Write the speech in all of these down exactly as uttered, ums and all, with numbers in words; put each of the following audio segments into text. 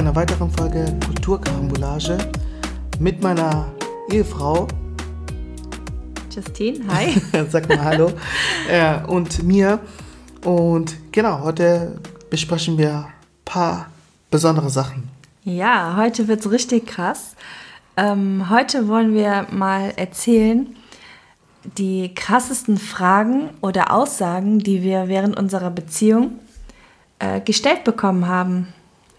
einer weiteren Folge Kulturkarambolage mit meiner Ehefrau Justine, hi. Sag mal hallo. äh, und mir. Und genau, heute besprechen wir ein paar besondere Sachen. Ja, heute wird's richtig krass. Ähm, heute wollen wir mal erzählen, die krassesten Fragen oder Aussagen, die wir während unserer Beziehung äh, gestellt bekommen haben.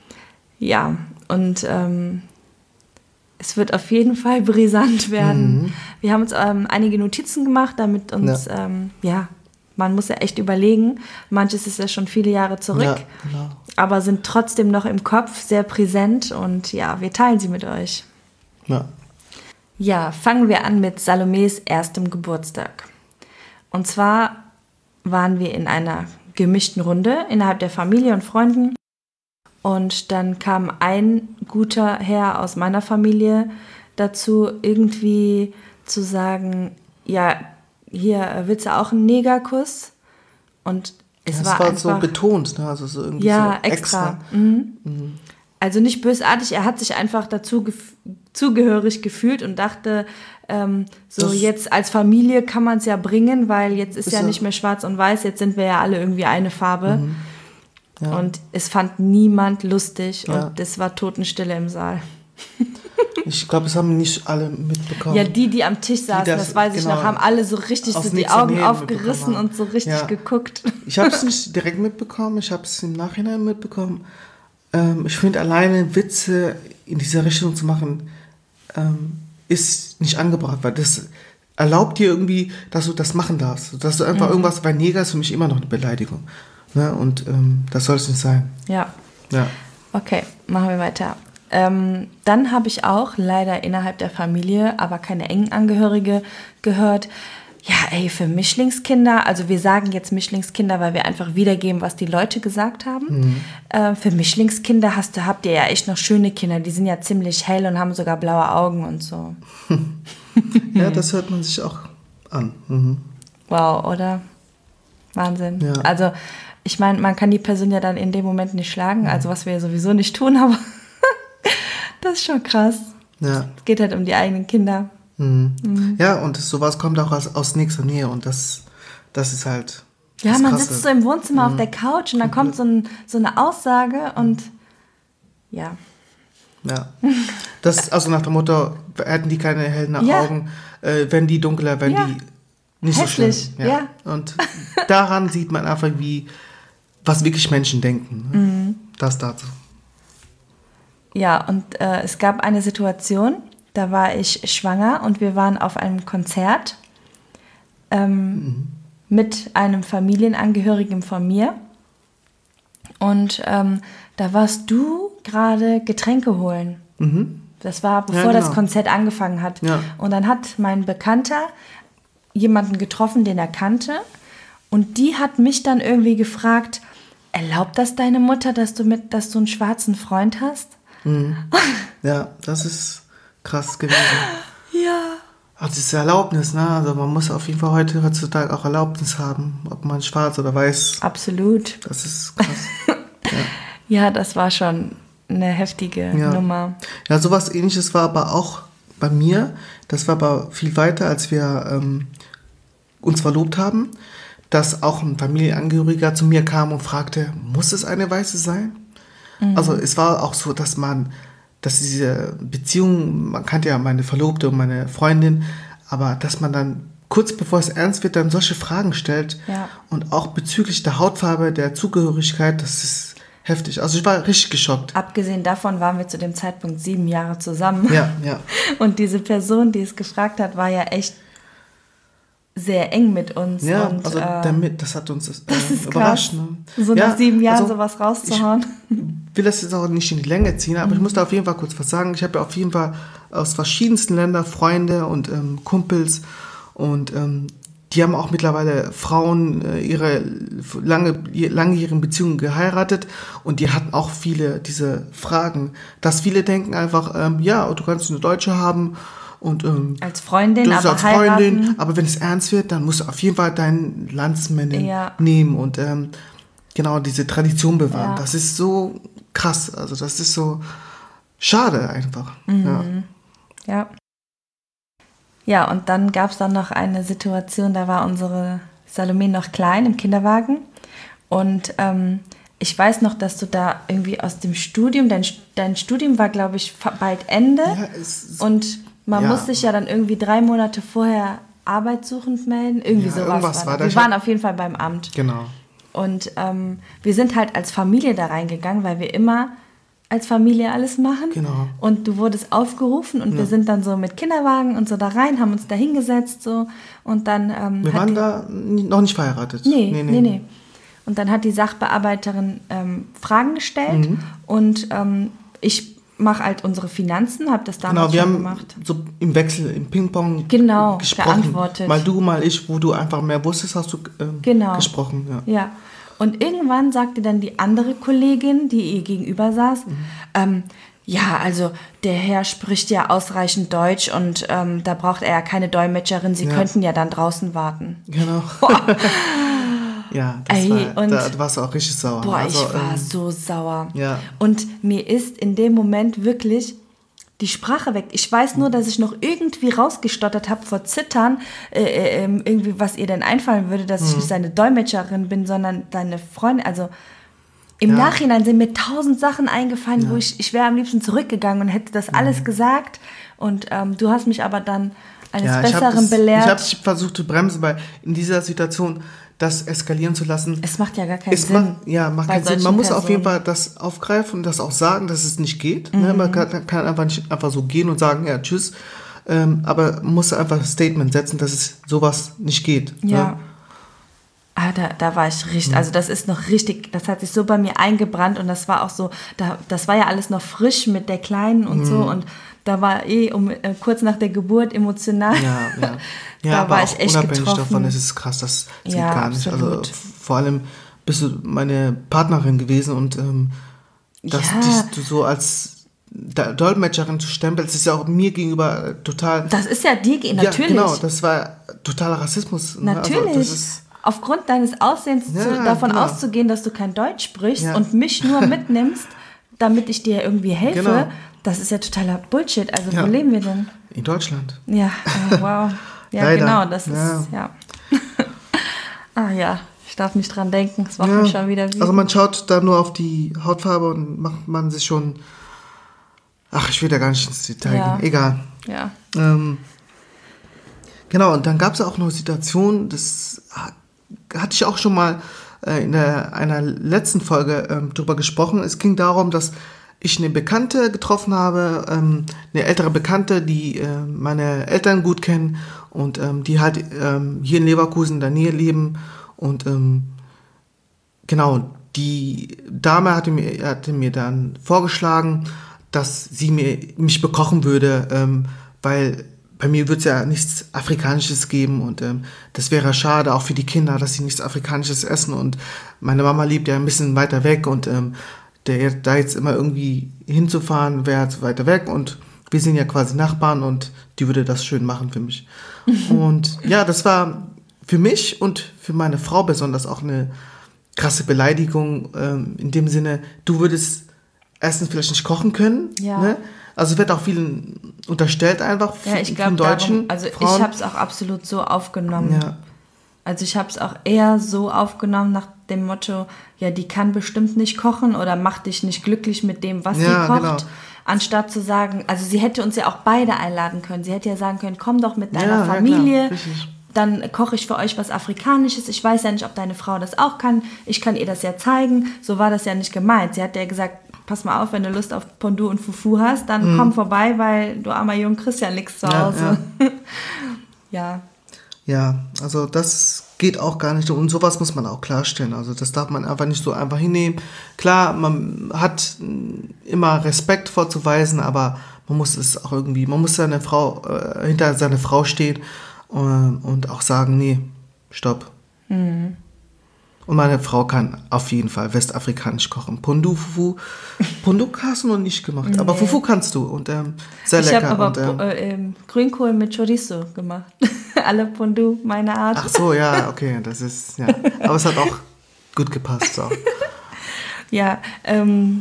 Ja, und ähm, es wird auf jeden Fall brisant werden. Mhm. Wir haben uns ähm, einige Notizen gemacht, damit uns, ja. Ähm, ja, man muss ja echt überlegen. Manches ist ja schon viele Jahre zurück, ja, genau. aber sind trotzdem noch im Kopf, sehr präsent und ja, wir teilen sie mit euch. Ja. Ja, fangen wir an mit Salomes erstem Geburtstag. Und zwar waren wir in einer gemischten Runde innerhalb der Familie und Freunden. Und dann kam ein guter Herr aus meiner Familie dazu, irgendwie zu sagen, ja, hier willst du auch einen Negerkuss? Und es das war, war einfach, so betont, ne? Also so irgendwie ja, so extra. extra. Mhm. Mhm. Also nicht bösartig, er hat sich einfach dazu gef- zugehörig gefühlt und dachte, ähm, so das jetzt als Familie kann man es ja bringen, weil jetzt ist, ist ja, ja nicht mehr schwarz und weiß, jetzt sind wir ja alle irgendwie eine Farbe. Mhm. Ja. Und es fand niemand lustig ja. und es war Totenstille im Saal. Ich glaube, es haben nicht alle mitbekommen. Ja, die, die am Tisch saßen, das, das weiß genau, ich noch, haben alle so richtig so die Augen aufgerissen und so richtig ja. geguckt. Ich habe es nicht direkt mitbekommen, ich habe es im Nachhinein mitbekommen. Ähm, ich finde, alleine Witze in dieser Richtung zu machen, ähm, ist nicht angebracht, weil das erlaubt dir irgendwie, dass du das machen darfst. Dass du einfach mhm. irgendwas, weil Neger ist für mich immer noch eine Beleidigung. Ne? Und ähm, das soll es nicht sein. Ja. ja. Okay, machen wir weiter. Ähm, dann habe ich auch leider innerhalb der Familie, aber keine engen Angehörige, gehört, ja ey, für Mischlingskinder, also wir sagen jetzt Mischlingskinder, weil wir einfach wiedergeben, was die Leute gesagt haben. Mhm. Äh, für Mischlingskinder hast du, habt ihr ja echt noch schöne Kinder, die sind ja ziemlich hell und haben sogar blaue Augen und so. Ja, das hört man sich auch an. Mhm. Wow, oder? Wahnsinn. Ja. Also ich meine, man kann die Person ja dann in dem Moment nicht schlagen, mhm. also was wir ja sowieso nicht tun, aber das ist schon krass. Ja. Es geht halt um die eigenen Kinder. Mhm. Mhm. Ja, und sowas kommt auch aus, aus nächster Nähe und das, das ist halt Ja, das man Krasse. sitzt so im Wohnzimmer mhm. auf der Couch und dann kommt so, ein, so eine Aussage und ja. Ja, das also nach dem Motto, hätten die keine hellen ja. Augen, äh, wenn die dunkler, wenn ja. die nicht Hässlich. so schlimm. Ja. ja. Und daran sieht man einfach, wie, was wirklich Menschen denken. Ne? Mhm. Das dazu. Ja, und äh, es gab eine Situation, da war ich schwanger und wir waren auf einem Konzert ähm, mhm. mit einem Familienangehörigen von mir. Und ähm, da warst du gerade Getränke holen. Mhm. Das war, bevor ja, genau. das Konzert angefangen hat. Ja. Und dann hat mein Bekannter jemanden getroffen, den er kannte. Und die hat mich dann irgendwie gefragt, erlaubt das deine Mutter, dass du, mit, dass du einen schwarzen Freund hast? Mhm. Ja, das ist krass gewesen. Ja. Ach, das ist Erlaubnis, ne? Also man muss auf jeden Fall heute heutzutage auch Erlaubnis haben, ob man schwarz oder weiß. Absolut. Das ist krass. ja. ja, das war schon eine heftige ja. Nummer. Ja, sowas Ähnliches war aber auch bei mir. Das war aber viel weiter, als wir ähm, uns verlobt haben, dass auch ein Familienangehöriger zu mir kam und fragte, muss es eine Weiße sein? Mhm. Also es war auch so, dass man, dass diese Beziehung, man kannte ja meine Verlobte und meine Freundin, aber dass man dann kurz bevor es ernst wird, dann solche Fragen stellt ja. und auch bezüglich der Hautfarbe, der Zugehörigkeit, das ist heftig. Also ich war richtig geschockt. Abgesehen davon waren wir zu dem Zeitpunkt sieben Jahre zusammen. Ja, ja. Und diese Person, die es gefragt hat, war ja echt sehr eng mit uns. Ja, und, also äh, damit, das hat uns äh, das ist überrascht. Krass. Ne? So ja, nach sieben Jahren also sowas rauszuhauen. Ich will das jetzt auch nicht in die Länge ziehen, aber mhm. ich muss da auf jeden Fall kurz was sagen. Ich habe ja auf jeden Fall aus verschiedensten Ländern Freunde und ähm, Kumpels und ähm, die haben auch mittlerweile Frauen äh, ihre lange, langjährigen Beziehungen geheiratet und die hatten auch viele diese Fragen, dass viele denken einfach, ähm, ja, du kannst eine Deutsche haben und ähm, als Freundin, aber als Freundin, heiraten. Aber wenn es ernst wird, dann musst du auf jeden Fall deinen Landsmännin ja. nehmen und ähm, genau diese Tradition bewahren. Ja. Das ist so krass. Also das ist so schade einfach. Mhm. Ja. Ja. Ja, und dann gab es dann noch eine Situation, da war unsere Salome noch klein im Kinderwagen. Und ähm, ich weiß noch, dass du da irgendwie aus dem Studium, dein, dein Studium war, glaube ich, bald Ende. Ja, es, Und man ja. muss sich ja dann irgendwie drei Monate vorher arbeitssuchend melden. Irgendwie Ja, sowas irgendwas war war da. da. Wir Ich waren hab- auf jeden Fall beim Amt. Genau. Und ähm, wir sind halt als Familie da reingegangen, weil wir immer als Familie alles machen. Genau. Und du wurdest aufgerufen und wir sind dann so mit Kinderwagen und so da rein, haben uns da hingesetzt so und dann ähm, Wir hat waren die, da nie- noch nicht verheiratet. nee, nee, nee, Und dann hat die Sachbearbeiterin ähm, Fragen gestellt Mhm. und ähm, ich mache halt unsere Finanzen, habe das damals Genau, wir schon haben gemacht. so im Wechsel, im Ping-Pong Genau, gesprochen. geantwortet. Mal du, mal ich, wo du einfach mehr wusstest, hast du ähm, Genau. gesprochen. Ja. Ja, und irgendwann sagte dann die andere Kollegin, die ihr gegenüber saß, Mhm. ähm, ja, also der Herr spricht ja ausreichend Deutsch und ähm, da braucht er ja keine Dolmetscherin, Sie Ja. könnten ja dann draußen warten. Genau. Ja, das Ey, war, und- da, da warst du auch richtig sauer. Boah, Also, ich war ähm, so sauer. ja. Und mir ist in dem Moment wirklich die Sprache weg. Ich weiß nur, dass ich noch irgendwie rausgestottert habe vor Zittern, äh, äh, ähm, irgendwie, was ihr denn einfallen würde, dass ich Mhm. nicht seine Dolmetscherin bin, sondern deine Freundin. Also im Ja. Nachhinein sind mir tausend Sachen eingefallen, Ja. wo ich, ich wäre am liebsten zurückgegangen und hätte das alles gesagt. Und ähm, du hast mich aber dann eines Ja, ich hab Besseren das, belehrt. Ich habe versucht zu bremsen, weil in dieser Situation das eskalieren zu lassen, es macht ja gar keinen es Sinn. macht, ja, macht bei keinen Sinn. solchen Man muss auf jeden Personen. Fall das aufgreifen und das auch sagen, dass es nicht geht. Ne? Mhm. Man kann, kann einfach nicht einfach so gehen und sagen, ja, tschüss. Ähm, aber man muss einfach ein Statement setzen, dass es sowas nicht geht. Ja. Ne? Ah, da, da war ich richtig, also das ist noch richtig, das hat sich so bei mir eingebrannt und das war auch so, da, das war ja alles noch frisch mit der Kleinen und so und da war eh um, äh, kurz nach der Geburt emotional. Ja, ja. Ja, Da aber war auch ich echt unabhängig getroffen. davon ist es krass, das geht Ja, gar nicht. Also absolut. f- vor allem bist du meine Partnerin gewesen und ähm, dass Ja. dich du so als Da- Dolmetscherin zu stempeln, das ist ja auch mir gegenüber äh, total... Das ist ja dir, ge- natürlich. Ja, genau, das war totaler Rassismus. ne? Natürlich. Also das ist, Aufgrund deines Aussehens Ja, zu, davon genau. auszugehen, dass du kein Deutsch sprichst Ja. und mich nur mitnimmst, damit ich dir irgendwie helfe, Genau. das ist ja totaler Bullshit. Also Ja. wo leben wir denn? in Deutschland. Ja, oh, wow. Ja, Leider. genau, das Ja. ist, ja. Ah ja, ich darf nicht dran denken, es macht Ja, mich schon wieder wütend. also man schaut da nur auf die Hautfarbe und macht man sich schon... Ach, ich will da gar nicht ins Detail Ja. gehen. Egal. Ja. Ähm, genau, und dann gab es auch noch eine Situation, das ha- hatte ich auch schon mal äh, in der, einer letzten Folge ähm, drüber gesprochen. Es ging darum, dass ich eine Bekannte getroffen habe, ähm, eine ältere Bekannte, die äh, meine Eltern gut kennen und ähm, die halt ähm, hier in Leverkusen in der Nähe leben. Und ähm, genau, die Dame hatte mir, hatte mir dann vorgeschlagen, dass sie mir, mich bekochen würde, ähm, weil bei mir wird es ja nichts Afrikanisches geben und ähm, das wäre schade, auch für die Kinder, dass sie nichts Afrikanisches essen und meine Mama lebt ja ein bisschen weiter weg und ähm, der, da jetzt immer irgendwie hinzufahren, wäre zu weiter weg und wir sind ja quasi Nachbarn und die würde das schön machen für mich. Und ja, das war für mich und für meine Frau besonders auch eine krasse Beleidigung, ähm, in dem Sinne, du würdest erstens vielleicht nicht kochen können. Ja. Ne? Also wird auch vielen unterstellt einfach, Ja, ich vielen glaube, Deutschen, also Frauen. ich habe es auch absolut so aufgenommen. Ja. Also ich habe es auch eher so aufgenommen nach dem Motto, ja, die kann bestimmt nicht kochen oder macht dich nicht glücklich mit dem, was Ja, sie kocht. genau. Anstatt zu sagen, also sie hätte uns ja auch beide einladen können. Sie hätte ja sagen können, komm doch mit deiner Ja, ja, Familie, klar, richtig. dann koche ich für euch was Afrikanisches. Ich weiß ja nicht, ob deine Frau das auch kann. Ich kann ihr das ja zeigen. So war das ja nicht gemeint. Sie hat ja gesagt, pass mal auf, wenn du Lust auf Pondu und Fufu hast, dann komm vorbei, weil du armer Jung kriegst ja nichts zu Mhm. Ja, Hause. Ja. Ja, also das geht auch gar nicht und sowas muss man auch klarstellen. Also das darf man einfach nicht so einfach hinnehmen. Klar, man hat immer Respekt vorzuweisen, aber man muss es auch irgendwie, man muss seine Frau, äh, hinter seine Frau stehen und, und auch sagen, nee, stopp. Mhm. Und meine Frau kann auf jeden Fall westafrikanisch kochen. Pondu, Fufu. Pondu hast du noch nicht gemacht, aber Nee. Fufu kannst du und ähm, sehr Ich lecker. habe aber und, ähm, äh, ähm, Grünkohl mit Chorizo gemacht. Alle Pondu, meine Art. ach so, ja, okay, das ist, ja. Aber es hat auch gut gepasst. So. Ja, ähm,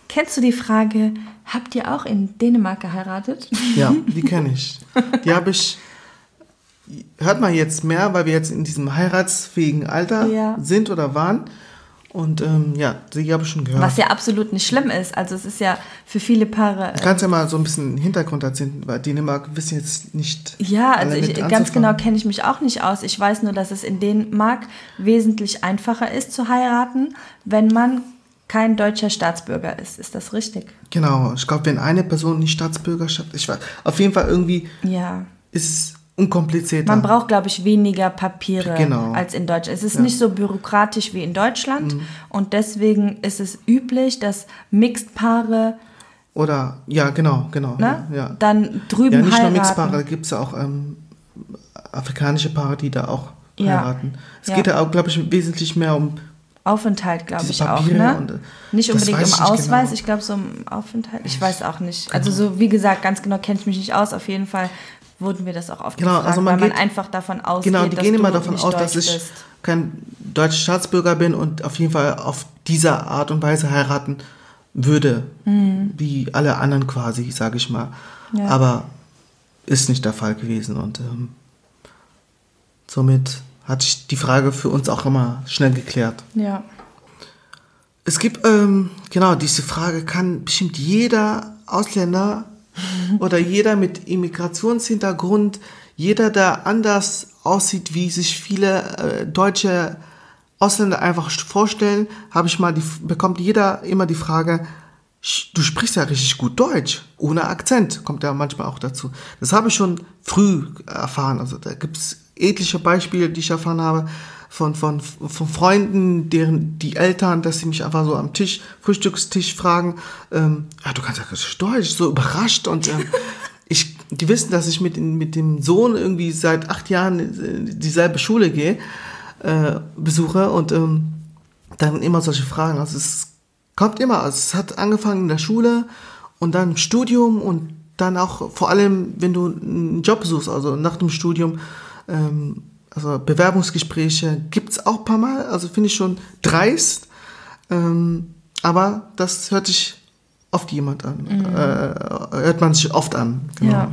Kennst du die Frage, habt ihr auch in Dänemark geheiratet? Ja, die kenne ich. Die habe ich, hört man jetzt mehr, weil wir jetzt in diesem heiratsfähigen Alter Ja. sind oder waren. Und ähm, ja, die habe ich schon gehört. Was ja absolut nicht schlimm ist. Also es ist ja für viele Paare... Du kannst ja mal so ein bisschen Hintergrund erzählen, weil Dänemark wissen jetzt nicht... Ja, also alle ich, mit ganz anzufangen. genau kenne ich mich auch nicht aus. Ich weiß nur, dass es in Dänemark wesentlich einfacher ist zu heiraten, wenn man kein deutscher Staatsbürger ist. Ist das richtig? Genau, ich glaube, wenn eine Person nicht Staatsbürgerschaft... Ich weiß, auf jeden Fall irgendwie Ja. ist es unkomplizierter. Man braucht, glaube ich, weniger Papiere Genau. als in Deutschland. Es ist Ja. nicht so bürokratisch wie in Deutschland. Mhm. Und deswegen ist es üblich, dass Mixed-Paare Oder, ja, genau, genau. ne, Ja. dann drüben Ja, nicht heiraten. nur Mixpaare, da gibt es ja auch ähm, afrikanische Paare, die da auch Ja. heiraten. Es Ja. geht ja auch, glaube ich, wesentlich mehr um Aufenthalt, glaube diese ich auch. Papiere. Ne? Und, äh, Nicht das unbedingt weiß um ich nicht Ausweis, genau. ich glaube so um Aufenthalt. Ich weiß auch nicht. Also so, wie gesagt, ganz genau kenne ich mich nicht aus. Auf jeden Fall wurden wir das auch oft Genau, gefragt, also man weil man geht- einfach davon ausgeht, Genau, die dass gehen du immer davon nicht aus, deutsch dass ich bist. kein deutscher Staatsbürger bin und auf jeden Fall auf diese Art und Weise heiraten würde, wie alle anderen quasi, sage ich mal. Ja. Aber ist nicht der Fall gewesen und ähm, somit hatte ich die Frage für uns auch immer schnell geklärt. Ja. Es gibt, ähm, genau, diese Frage kann bestimmt jeder Ausländer oder jeder mit Immigrationshintergrund, jeder, der anders aussieht, wie sich viele äh, deutsche Ausländer einfach vorstellen, habe ich mal die, bekommt jeder immer die Frage, "Sch- du sprichst ja richtig gut Deutsch, ohne Akzent", kommt ja manchmal auch dazu. Das habe ich schon früh erfahren, also da gibt es etliche Beispiele, die ich erfahren habe, von, von, von Freunden, deren die Eltern, dass sie mich einfach so am Tisch, Frühstückstisch fragen, ähm, ja, du kannst ja richtig Deutsch, so überrascht und ähm, ich, die wissen, dass ich mit, mit dem Sohn irgendwie seit acht Jahren in dieselbe Schule gehe, äh, besuche und ähm, dann immer solche Fragen. Also es kommt immer, also es hat angefangen in der Schule und dann im Studium und dann auch vor allem, wenn du einen Job suchst, also nach dem Studium, ähm, also Bewerbungsgespräche gibt es auch ein paar Mal, also finde ich schon dreist, ähm, aber das hört sich oft jemand an, mhm. äh, hört man sich oft an. Genau. Ja,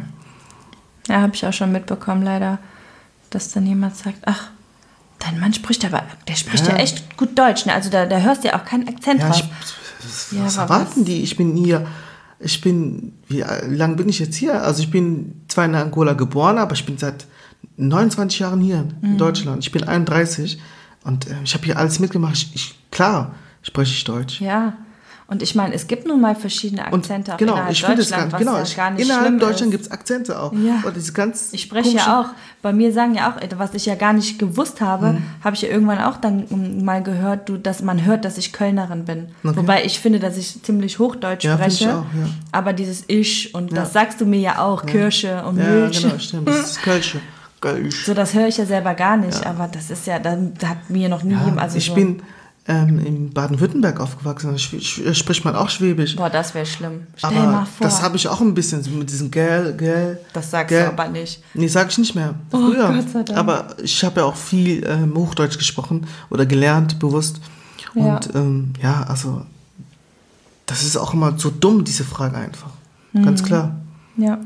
ja habe ich auch schon mitbekommen, leider, dass dann jemand sagt, ach, dein Mann spricht aber, der spricht ja, Ja. echt gut Deutsch, ne? Also da, da hörst du ja auch keinen Akzent Ja, raus. ich, was, Ja, was aber erwarten was- die? Ich bin hier, ich bin, wie lange bin ich jetzt hier? Also ich bin zwar in Angola geboren, aber ich bin seit neunundzwanzig Jahren hier in Deutschland. Ich bin einunddreißig und äh, ich habe hier alles mitgemacht. Ich, ich, klar spreche ich Deutsch. Ja, und ich meine, es gibt nun mal verschiedene Und Akzente auch genau, innerhalb ich finde es Deutschland, ganz, genau, was ich, ja gar nicht innerhalb schlimm Deutschland ist. gibt es Akzente auch. Ja. Und diese ganz Ich spreche komischen- ja auch, bei mir sagen ja auch, was ich ja gar nicht gewusst habe, Mhm. habe ich ja irgendwann auch dann mm, mal gehört, du, dass man hört, dass ich Kölnerin bin. Okay. Wobei ich finde, dass ich ziemlich Hochdeutsch Ja, finde ich spreche. auch, ja. Aber dieses Ich und Ja. das sagst du mir ja auch, Kirsche und Ja, Milch. genau, stimmt. Das ist Kölsche. Kölsch. So, das höre ich ja selber gar nicht, aber das ist ja, da da hat mir noch nie Ja, jemand, also ich so, bin ähm, in Baden-Württemberg aufgewachsen, da sch- sch- spricht man auch Schwäbisch. boah, das wäre schlimm. Stell aber mal vor, das habe ich auch ein bisschen so mit diesem Gell, Gell. das sagst Gell. du aber nicht. Nee, sage ich nicht mehr. Oh, Früher. Gott sei Dank. Aber ich habe ja auch viel ähm, Hochdeutsch gesprochen oder gelernt, bewusst. Ja. Und ähm, ja, also das ist auch immer so dumm, diese Frage einfach. Ganz Mhm. klar. Ja.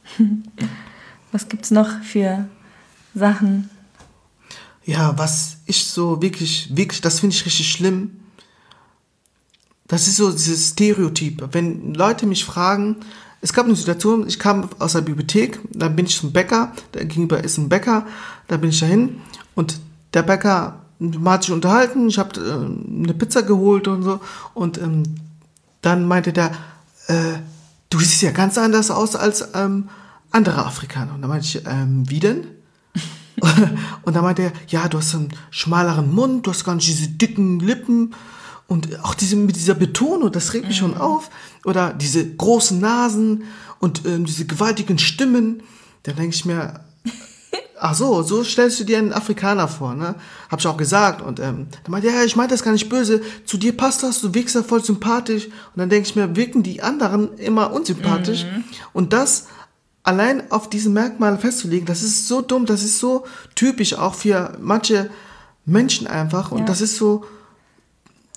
Was gibt's noch für Sachen? Ja, was ich so wirklich, wirklich, das finde ich richtig schlimm. Das ist so dieses Stereotyp. Wenn Leute mich fragen, es gab eine Situation, ich kam aus der Bibliothek, dann bin ich zum Bäcker, da gegenüber ist ein Bäcker, da bin ich dahin und der Bäcker, man hat sich unterhalten, ich habe äh, eine Pizza geholt und so und ähm, dann meinte der, äh, du siehst ja ganz anders aus als ähm, andere Afrikaner. Und dann meinte ich, ähm, wie denn? Und dann meinte er, ja, du hast einen schmaleren Mund, du hast gar nicht diese dicken Lippen und auch diese, mit dieser Betonung, das regt mich schon auf. Oder diese großen Nasen und ähm, diese gewaltigen Stimmen. Dann denke ich mir, ach so, so stellst du dir einen Afrikaner vor, ne? Hab ich auch gesagt. Und ähm, dann meinte er, ja, ich meine das gar nicht böse, zu dir passt das, du wirkst ja voll sympathisch. Und dann denke ich mir, wirken die anderen immer unsympathisch. Mhm. Und das allein auf diese Merkmale festzulegen, das ist so dumm, das ist so typisch auch für manche Menschen einfach. Und Ja. das ist so,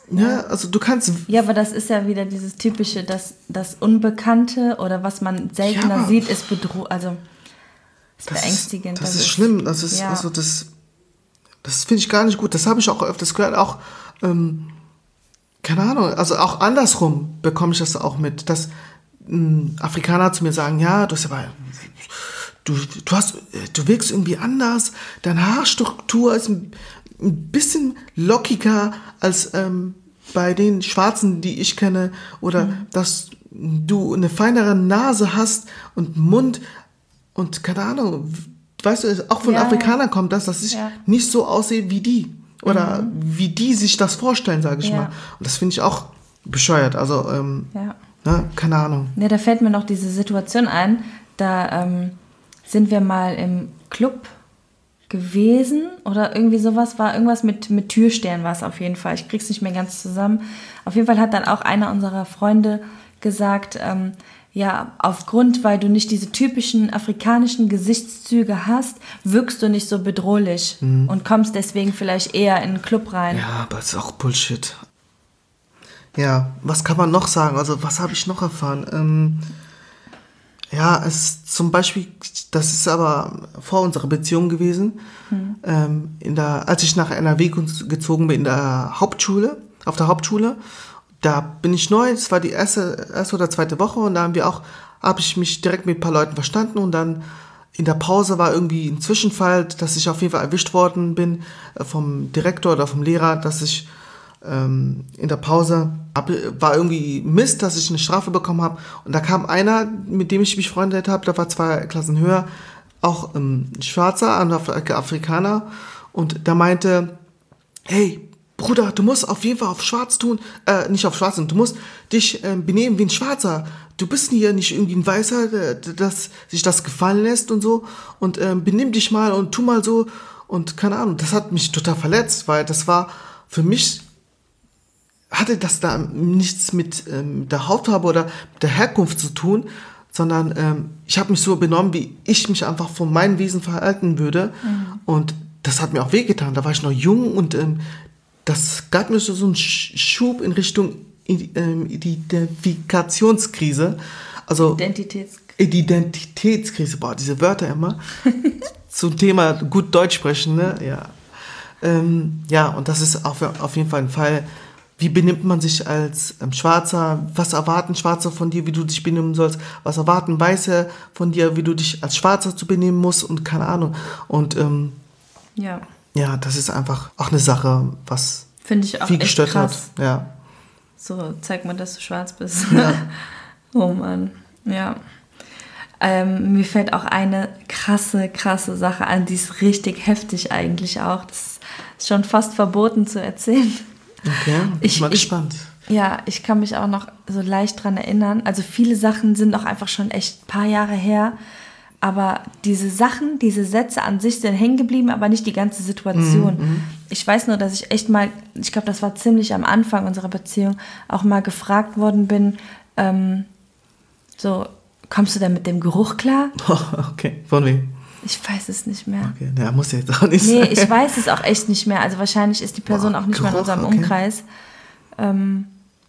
Ja, also du kannst... Ja, aber das ist ja wieder dieses typische, das, das Unbekannte oder was man seltener Ja, sieht, ist bedrohlich. Also, ist das beängstigend. Ist, das, das ist schlimm. Das ist, ja. also das, das finde ich gar nicht gut. Das habe ich auch öfters gehört. Auch, ähm, keine Ahnung, also auch andersrum bekomme ich das auch mit, dass ähm, Afrikaner zu mir sagen, ja, du hast aber... Du, du, hast, du wirkst irgendwie anders, deine Haarstruktur ist ein, ein bisschen lockiger als ähm, bei den Schwarzen, die ich kenne, oder mhm. dass du eine feinere Nase hast und Mund und keine Ahnung, weißt du, auch von ja, Afrikanern kommt das, dass ich ja. nicht so aussehe wie die oder mhm. wie die sich das vorstellen, sage ich ja. mal. Und das finde ich auch bescheuert, also ähm, ja. ne, keine Ahnung. Ja, da fällt mir noch diese Situation ein, da ähm, sind wir mal im Club gewesen oder irgendwie sowas, war irgendwas mit, mit Türstern war es auf jeden Fall. Ich krieg's nicht mehr ganz zusammen. Auf jeden Fall hat dann auch einer unserer Freunde gesagt, ähm, ja, aufgrund, weil du nicht diese typischen afrikanischen Gesichtszüge hast, wirkst du nicht so bedrohlich mhm. und kommst deswegen vielleicht eher in den Club rein. Ja, aber das ist auch Bullshit. Ja, was kann man noch sagen? Also, was habe ich noch erfahren? Ähm, Ja, es zum Beispiel, das ist aber vor unserer Beziehung gewesen, hm. ähm, in der, als ich nach N R W gezogen bin, in der Hauptschule, auf der Hauptschule, da bin ich neu, das war die erste, erste oder zweite Woche und da haben wir auch, habe ich mich direkt mit ein paar Leuten verstanden und dann in der Pause war irgendwie ein Zwischenfall, dass ich auf jeden Fall erwischt worden bin vom Direktor oder vom Lehrer, dass ich ähm, in der Pause war irgendwie Mist, dass ich eine Strafe bekommen habe. Und da kam einer, mit dem ich mich befreundet habe, der war zwei Klassen höher, auch ähm, ein Schwarzer, ein Af- Afrikaner. Und der meinte, hey, Bruder, du musst auf jeden Fall auf Schwarz tun, äh, nicht auf Schwarz, du musst dich äh, benehmen wie ein Schwarzer. Du bist hier nicht irgendwie ein Weißer, der, dass sich das gefallen lässt und so. Und äh, benimm dich mal und tu mal so. Und keine Ahnung, das hat mich total verletzt, weil das war für mich... hatte das da nichts mit ähm, der Hautfarbe oder der Herkunft zu tun, sondern ähm, ich habe mich so benommen, wie ich mich einfach von meinem Wesen verhalten würde. Mhm. Und das hat mir auch wehgetan. Da war ich noch jung und ähm, das gab mir so, so einen Schub in Richtung ähm, Identifikationskrise. Also Identitätskrise. Identitätskrise, boah, diese Wörter immer. Zum Thema gut Deutsch sprechen, ne? Ja. Ähm, ja, und das ist auf, auf jeden Fall ein Fall. Wie benimmt man sich als ähm, Schwarzer? Was erwarten Schwarze von dir, wie du dich benehmen sollst? Was erwarten Weiße von dir, wie du dich als Schwarzer zu benehmen musst? Und keine Ahnung. Und ähm, ja. ja, das ist einfach auch eine Sache, was Finde ich auch viel echt gestört krass. hat. Ja. So, zeig mal, dass du schwarz bist. Ja. Oh Mann, ja. Ähm, mir fällt auch eine krasse, krasse Sache an, die ist richtig heftig eigentlich auch. Das ist schon fast verboten zu erzählen. Okay, bin ich mal gespannt. Ich, ja, ich kann mich auch noch so leicht dran erinnern. Also viele Sachen sind auch einfach schon echt ein paar Jahre her. Aber diese Sachen, diese Sätze an sich sind hängen geblieben, aber nicht die ganze Situation. Mhm. Ich weiß nur, dass ich echt mal, ich glaube, das war ziemlich am Anfang unserer Beziehung, auch mal gefragt worden bin, ähm, so, kommst du denn mit dem Geruch klar? Okay, von wem? Ich weiß es nicht mehr. Okay, der muss jetzt auch nicht Nee, sein. ich weiß es auch echt nicht mehr. Also wahrscheinlich ist die Person Boah, auch nicht Geruch, mehr in unserem okay. Umkreis. Ähm,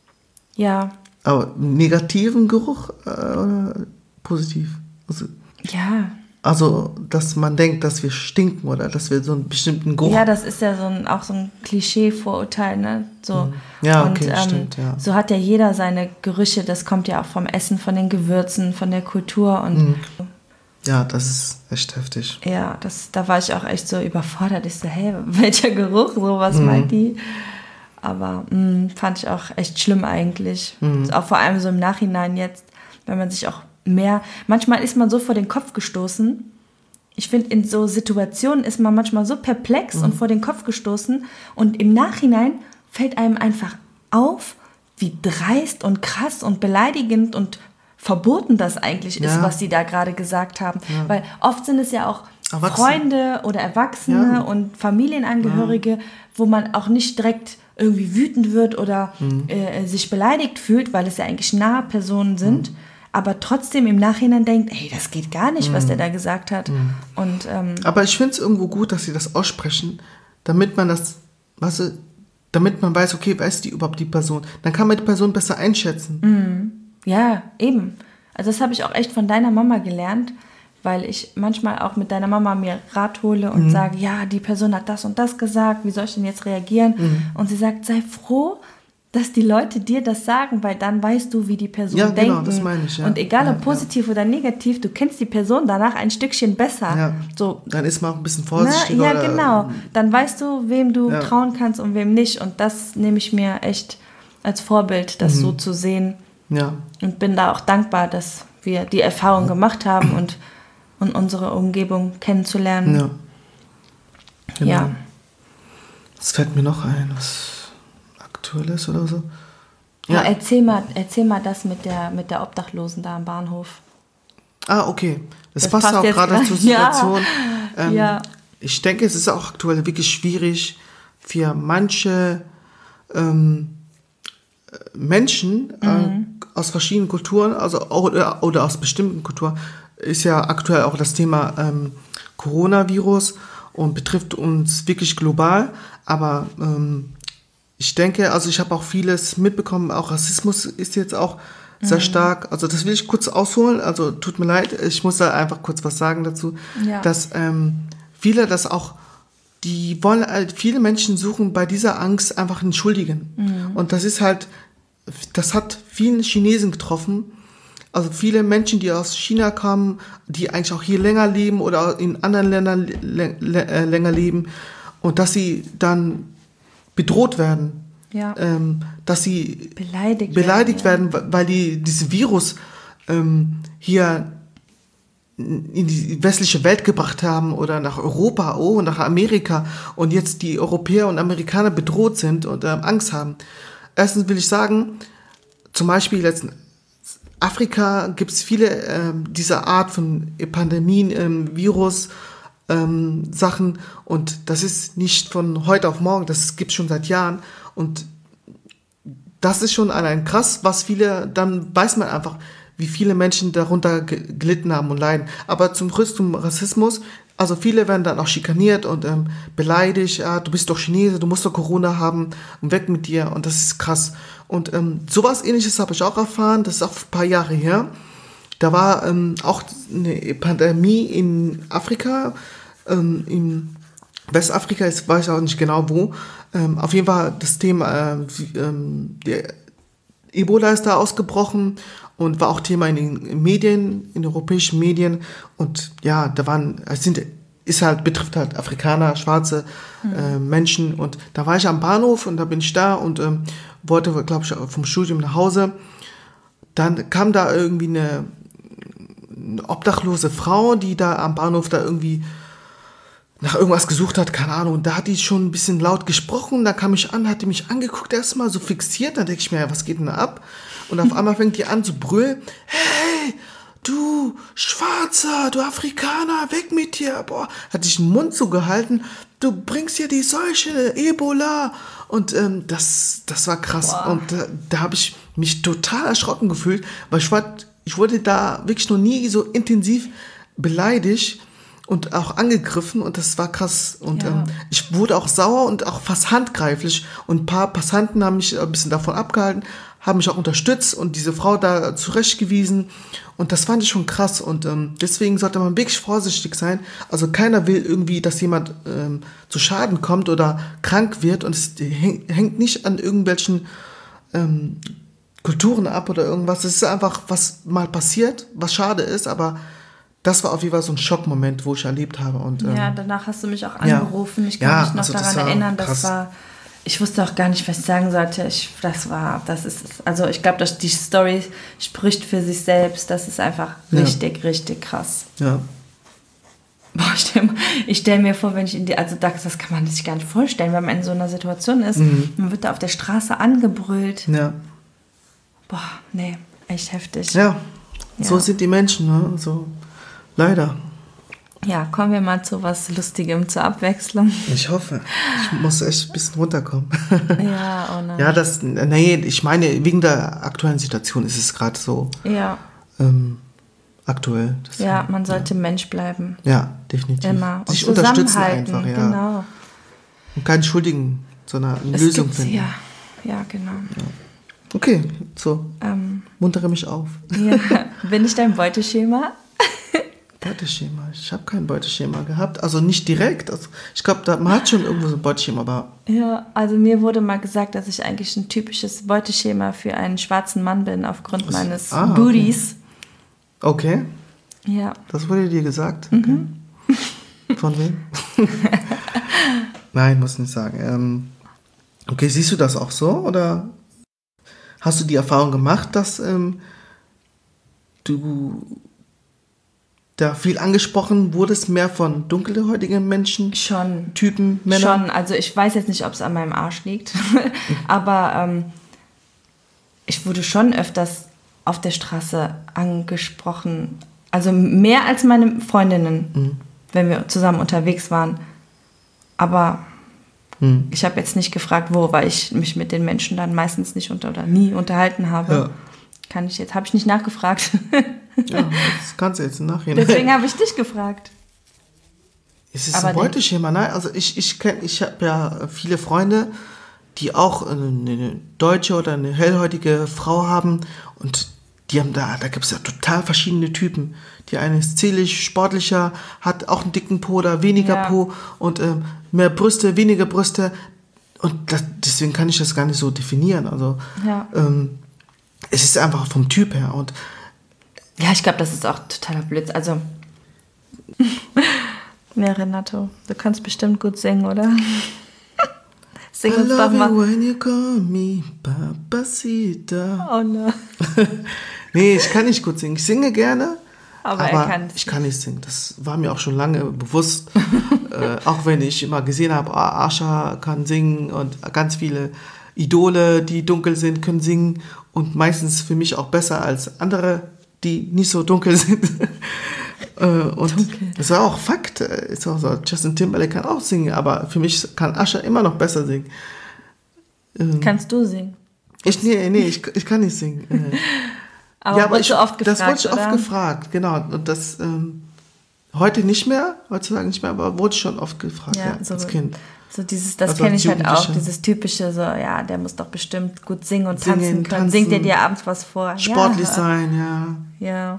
ja. Aber negativen Geruch äh, oder positiv? Also, ja. Also, dass man denkt, dass wir stinken oder dass wir so einen bestimmten Geruch... Ja, das ist ja so ein, auch so ein Klischee-Vorurteil, ne? So. Ja, Und, okay, ähm, stimmt, ja. So hat ja jeder seine Gerüche, das kommt ja auch vom Essen, von den Gewürzen, von der Kultur und... Mhm. Ja, das ist echt heftig. Ja, das, da war ich auch echt so überfordert. Ich so, hey, welcher Geruch, so was mhm. meint die? Aber mh, fand ich auch echt schlimm eigentlich. Mhm. Auch vor allem so im Nachhinein jetzt, wenn man sich auch mehr... Manchmal ist man so vor den Kopf gestoßen. Ich finde, in so Situationen ist man manchmal so perplex mhm. und vor den Kopf gestoßen. Und im Nachhinein fällt einem einfach auf, wie dreist und krass und beleidigend und verboten das eigentlich ist, ja. was sie da gerade gesagt haben. Ja. Weil oft sind es ja auch Erwachsene. Freunde oder Erwachsene ja. und Familienangehörige, ja. wo man auch nicht direkt irgendwie wütend wird oder mhm. äh, sich beleidigt fühlt, weil es ja eigentlich nahe Personen sind, mhm. aber trotzdem im Nachhinein denkt, hey, das geht gar nicht, mhm. was der da gesagt hat. Mhm. Und, ähm, aber ich finde es irgendwo gut, dass sie das aussprechen, damit man das, weißt du, damit man weiß, okay, wer ist die überhaupt die Person? Dann kann man die Person besser einschätzen. Ja, eben. Also das habe ich auch echt von deiner Mama gelernt, weil ich manchmal auch mit deiner Mama mir Rat hole und mhm. sage, ja, die Person hat das und das gesagt, wie soll ich denn jetzt reagieren? Mhm. Und sie sagt, sei froh, dass die Leute dir das sagen, weil dann weißt du, wie die Person ja, denkt. Genau, das meine ich, ja. Und egal ja, ob positiv ja. oder negativ, du kennst die Person danach ein Stückchen besser. Ja. So, dann ist man auch ein bisschen vorsichtiger. Na, ja, oder, genau. Dann weißt du, wem du ja. trauen kannst und wem nicht. Und das nehme ich mir echt als Vorbild, das mhm. so zu sehen. Ja. Und bin da auch dankbar, dass wir die Erfahrung gemacht haben und, und unsere Umgebung kennenzulernen. Ja. Genau. Ja. Was fällt mir noch ein? Was Aktuelles oder so? Ja. Ja, erzähl mal, erzähl mal das mit der, mit der Obdachlosen da am Bahnhof. Ah, okay. Das, das passt, passt auch gerade grad. zur Situation. Ja. Ähm, ja. Ich denke, es ist auch aktuell wirklich schwierig für manche ähm, Menschen äh, mhm. aus verschiedenen Kulturen, also oder, oder aus bestimmten Kulturen, ist ja aktuell auch das Thema ähm, Coronavirus und betrifft uns wirklich global. Aber ähm, ich denke, also ich habe auch vieles mitbekommen, auch Rassismus ist jetzt auch mhm. sehr stark. Also das will ich kurz ausholen, also tut mir leid, ich muss da einfach kurz was sagen dazu, ja. dass ähm, viele das auch, die wollen, viele Menschen suchen bei dieser Angst einfach einen Schuldigen. Mhm. Und das ist halt, das hat vielen Chinesen getroffen, also viele Menschen, die aus China kamen, die eigentlich auch hier länger leben oder in anderen Ländern l- l- l- länger leben und dass sie dann bedroht werden, ja. ähm, dass sie beleidigt, beleidigt werden, werden, ja. weil die dieses Virus ähm, hier in die westliche Welt gebracht haben oder nach Europa, oh, nach Amerika und jetzt die Europäer und Amerikaner bedroht sind und ähm, Angst haben. Erstens will ich sagen, zum Beispiel in Afrika gibt es viele ähm, dieser Art von Pandemien, ähm, Virus, ähm, Sachen und das ist nicht von heute auf morgen, das gibt es schon seit Jahren und das ist schon allein krass, was viele, dann weiß man einfach, wie viele Menschen darunter gelitten haben und leiden. Aber zum zum Rassismus, also viele werden dann auch schikaniert und ähm, beleidigt, ja, du bist doch Chinese, du musst doch Corona haben und weg mit dir und das ist krass. Und ähm, sowas Ähnliches habe ich auch erfahren, das ist auch ein paar Jahre her. Da war ähm, auch eine Pandemie in Afrika, ähm, in Westafrika, ich weiß auch nicht genau wo. Ähm, auf jeden Fall das Thema, äh, ähm, der Ebola ist da ausgebrochen und war auch Thema in den Medien, in den europäischen Medien. Und ja, da waren, es sind, ist halt, betrifft halt Afrikaner, schwarze mhm. äh, Menschen. Und da war ich am Bahnhof und da bin ich da und ähm, wollte, glaube ich, vom Studium nach Hause. Dann kam da irgendwie eine, eine obdachlose Frau, die da am Bahnhof da irgendwie nach irgendwas gesucht hat, keine Ahnung. Und da hat die schon ein bisschen laut gesprochen. Da kam ich an, hat die mich angeguckt, erstmal so fixiert. Dann denke ich mir, ja, was geht denn da ab? Und auf einmal fängt die an zu brüllen. Hey, du Schwarzer, du Afrikaner, weg mit dir. Boah, hat sich den Mund zugehalten. Du bringst hier die Seuche, Ebola. Und ähm, das, das war krass. Boah. Und äh, da habe ich mich total erschrocken gefühlt, weil ich, war, ich wurde da wirklich noch nie so intensiv beleidigt und auch angegriffen und das war krass. Und ja. ähm, ich wurde auch sauer und auch fast handgreiflich. Und ein paar Passanten haben mich ein bisschen davon abgehalten, haben mich auch unterstützt und diese Frau da zurechtgewiesen. Und das fand ich schon krass. Und ähm, deswegen sollte man wirklich vorsichtig sein. Also keiner will irgendwie, dass jemand ähm, zu Schaden kommt oder krank wird. Und es hängt nicht an irgendwelchen ähm, Kulturen ab oder irgendwas. Es ist einfach, was mal passiert, was schade ist, aber das war auf jeden Fall so ein Schockmoment, wo ich erlebt habe. Und, ähm, ja, danach hast du mich auch angerufen. Ja. Ich kann ja, mich noch also daran das erinnern, krass. das war, ich wusste auch gar nicht, was ich sagen sollte. Ich, das war, das ist, also ich glaube, die Story spricht für sich selbst. Das ist einfach richtig, ja. richtig krass. Ja. Boah, ich stelle stell mir vor, wenn ich in die, also das, das kann man sich gar nicht vorstellen, wenn man in so einer Situation ist. Mhm. Man wird da auf der Straße angebrüllt. Ja. Boah, nee, echt heftig. Ja, ja. So sind die Menschen, ne? So. Leider. Ja, kommen wir mal zu was Lustigem zur Abwechslung. Ich hoffe. Ich muss echt ein bisschen runterkommen. Ja, oh nein. Ja, das, nee, ich meine, wegen der aktuellen Situation ist es gerade so ja. ähm, aktuell. Deswegen, ja, man sollte ja. Mensch bleiben. Ja, definitiv. Immer. Und sich unterstützen zusammenhalten, einfach, ja. Genau. Und keinen Schuldigen zu einer Es Lösung gibt's, finden. Ja, ja, genau. Ja. Okay, so, Ähm, muntere mich auf. ja. Bin ich dein Beuteschema? Beuteschema, ich habe kein Beuteschema gehabt, also nicht direkt. Also ich glaube, man hat schon irgendwo so ein Beuteschema, aber... Ja, also mir wurde mal gesagt, dass ich eigentlich ein typisches Beuteschema für einen schwarzen Mann bin, aufgrund Was? meines Ah, okay. Booties. Okay, Ja. das wurde dir gesagt? Okay. Mhm. Von wem? Nein, muss nicht sagen. Ähm, okay, siehst du das auch so, oder hast du die Erfahrung gemacht, dass ähm, du da viel angesprochen wurdest, mehr von dunkelhäutigen Menschen, Schon. Typen, Männern? Schon, also ich weiß jetzt nicht, ob es an meinem Arsch liegt, aber ähm, ich wurde schon öfters auf der Straße angesprochen. Also mehr als meine Freundinnen, Mhm. wenn wir zusammen unterwegs waren. Aber Mhm. ich habe jetzt nicht gefragt, wo, weil ich mich mit den Menschen dann meistens nicht unter oder nie unterhalten habe. Ja. Kann ich jetzt, habe ich nicht nachgefragt. Ja, das kannst du jetzt im Nachhinein. Deswegen habe ich dich gefragt. Es ist Aber ein Beuteschema, ne? Also ich, ich kenne, ich habe ja viele Freunde, die auch eine deutsche oder eine hellhäutige Frau haben und die haben da, da gibt es ja total verschiedene Typen. Die eine ist zierlich, sportlicher, hat auch einen dicken Po oder weniger Ja. Po und ähm, mehr Brüste, weniger Brüste und das, deswegen kann ich das gar nicht so definieren. Also Ja. ähm, es ist einfach vom Typ her und Ja, ich glaube, das ist auch totaler Blitz. Also, ja, Renato, du kannst bestimmt gut singen, oder? Sing I uns doch love mal. you when you call me Papacita. Oh no. Nee, ich kann nicht gut singen. Ich singe gerne, Aber aber, er kann's ich kann nicht singen. Das war mir auch schon lange bewusst. äh, auch wenn ich immer gesehen habe, ah, Asha kann singen und ganz viele Idole, die dunkel sind, können singen. Und meistens für mich auch besser als andere, die nicht so dunkel sind. äh, und Dunkel. das war auch Fakt. Ist auch so. Justin Timberlake kann auch singen, aber für mich kann Asha immer noch besser singen. Ähm, Kannst du singen? ich, nee, nee, ich, ich kann nicht singen. Äh, Aber ja, aber wurdest ich, du oft gefragt, das wurde ich oder? oft gefragt, genau. Und das ähm, heute nicht mehr, heutzutage nicht mehr, aber wurde ich schon oft gefragt, ja, Ja, so- als Kind. So dieses, das Also kenne als ich halt auch, Jugendlicher. dieses typische, so, ja, der muss doch bestimmt gut singen und Singen, tanzen können. tanzen, Singt er dir abends was vor? Sportlich ja. sein, ja. Ja.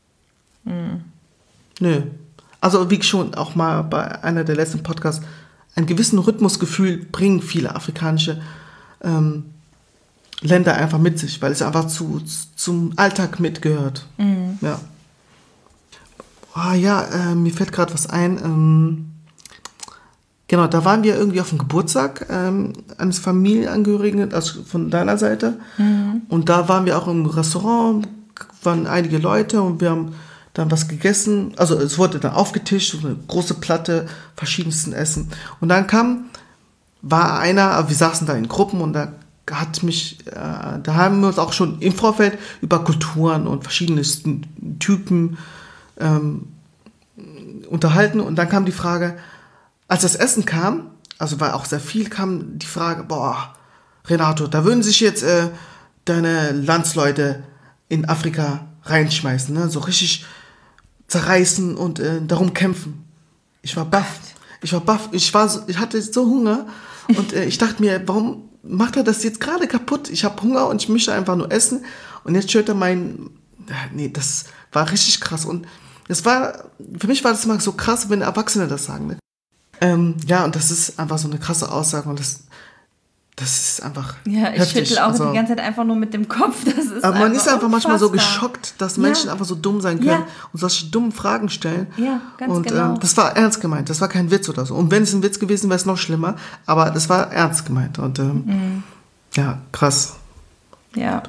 Nö. Also wie schon auch mal bei einer der letzten Podcasts, einen gewissen Rhythmusgefühl bringen viele afrikanische ähm, Länder einfach mit sich, weil es einfach zu, zum Alltag mitgehört. Mhm. Ja. Ah ja, äh, mir fällt gerade was ein. Ähm, genau, da waren wir irgendwie auf dem Geburtstag ähm, eines Familienangehörigen, also von deiner Seite. Mhm. Und da waren wir auch im Restaurant, waren einige Leute und wir haben dann was gegessen. Also es wurde dann aufgetischt, so eine große Platte, verschiedensten Essen. Und dann kam, war einer, wir saßen da in Gruppen und da hat mich, äh, da haben wir uns auch schon im Vorfeld über Kulturen und verschiedensten Typen ähm, unterhalten. Und dann kam die Frage, als das Essen kam, also war auch sehr viel, kam die Frage, boah, Renato, da würden sich jetzt äh, deine Landsleute in Afrika reinschmeißen, ne? So richtig zerreißen und äh, darum kämpfen. Ich war baff. Ich war baff. Ich, war so, ich hatte so Hunger und äh, ich dachte mir, warum macht er das jetzt gerade kaputt? Ich habe Hunger und ich möchte einfach nur essen und jetzt schürt er mein... Nee, das war richtig krass und das war, für mich war das immer so krass, wenn Erwachsene das sagen. Ne? Ähm, ja, und das ist einfach so eine krasse Aussage und das, das ist einfach Ja, ich heftig. schüttel auch Also, die ganze Zeit einfach nur mit dem Kopf. Das ist aber man ist einfach manchmal so unfassbar. geschockt, dass Menschen Ja. einfach so dumm sein können Ja. und solche dummen Fragen stellen. Ja, ganz und, genau. Ähm, das war ernst gemeint, das war kein Witz oder so. Und wenn es ein Witz gewesen wäre, wäre es noch schlimmer. Aber das war ernst gemeint. Und ähm, Mhm. ja, krass. Ja.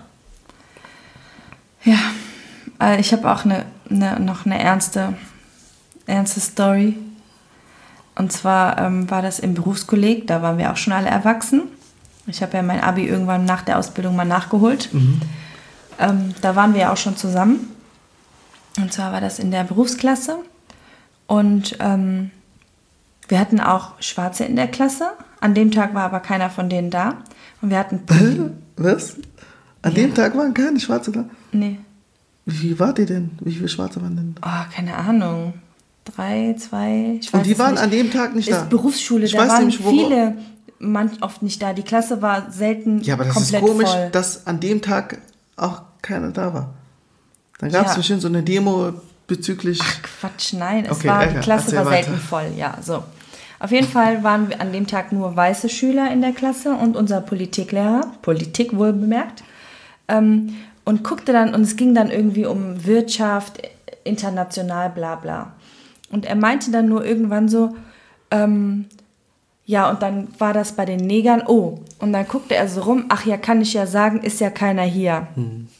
Ja, äh, ich habe auch eine, eine, noch eine ernste, ernste Story. Und zwar ähm, war das im Berufskolleg, da waren wir auch schon alle erwachsen. Ich habe ja mein Abi irgendwann nach der Ausbildung mal nachgeholt. Mhm. Ähm, da waren wir ja auch schon zusammen. Und zwar war das in der Berufsklasse. Und ähm, wir hatten auch Schwarze in der Klasse. An dem Tag war aber keiner von denen da. Und wir hatten... Hä? Was? An Ja. dem Tag waren keine Schwarze da? Nee. Wie viel wart ihr denn? Wie viele Schwarze waren denn? Oh, keine Ahnung. Drei, zwei, ich weiß Und die es waren nicht. an dem Tag nicht da? Ist Berufsschule, Ich da weiß waren nämlich, wo- viele man oft nicht da. Die Klasse war selten Ja, aber das komplett ist komisch, voll. dass an dem Tag auch keiner da war. Dann gab es Ja. bestimmt so eine Demo bezüglich... Ach Quatsch, nein. Es Okay, war, lecker. die Klasse Erzähl war selten weiter. voll, ja, so. Auf jeden Fall waren wir an dem Tag nur weiße Schüler in der Klasse und unser Politiklehrer, Politik wohl bemerkt, ähm, und guckte dann, und es ging dann irgendwie um Wirtschaft, international, bla bla. Und er meinte dann nur irgendwann so, ähm, ja, und dann war das bei den Negern, oh, und dann guckte er so rum, ach ja, kann ich ja sagen, ist ja keiner hier. Hm.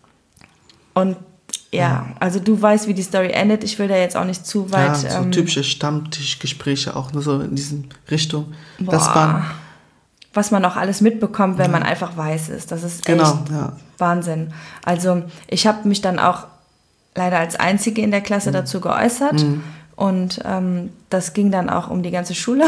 Und ja, also du weißt, wie die Story endet, ich will da jetzt auch nicht zu Ja, weit... so ähm, typische Stammtischgespräche auch nur so in diesen Richtung. Boah, Das waren... was man auch alles mitbekommt, wenn man einfach weiß ist. Das ist Genau, echt ja. Wahnsinn. Also ich habe mich dann auch leider als Einzige in der Klasse Mhm. dazu geäußert. Und ähm, das ging dann auch um die ganze Schule.